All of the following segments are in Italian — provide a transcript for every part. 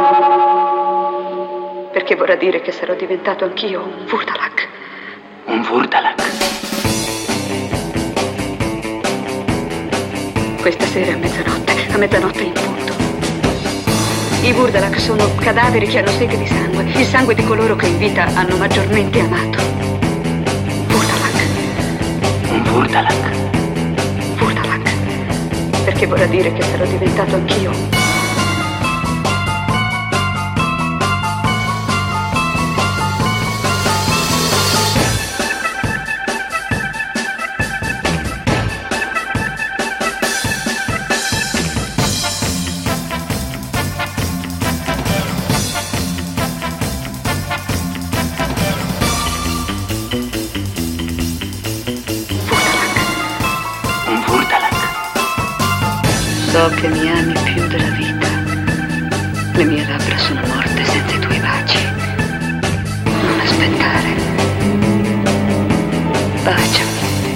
Perché vorrà dire che sarò diventato anch'io un Vurdalak. Un Vurdalak. Questa sera a mezzanotte in punto. I Vurdalak sono cadaveri che hanno sete di sangue, il sangue di coloro che in vita hanno maggiormente amato. Vurdalak. Un Vurdalak. Vurdalak. Perché vorrà dire che sarò diventato anch'io. So che mi ami più della vita. Le mie labbra sono morte senza i tuoi baci. Non aspettare. Baciami.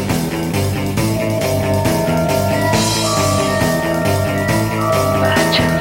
Baciami.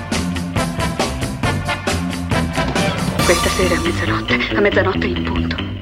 Questa sera a mezzanotte in punto.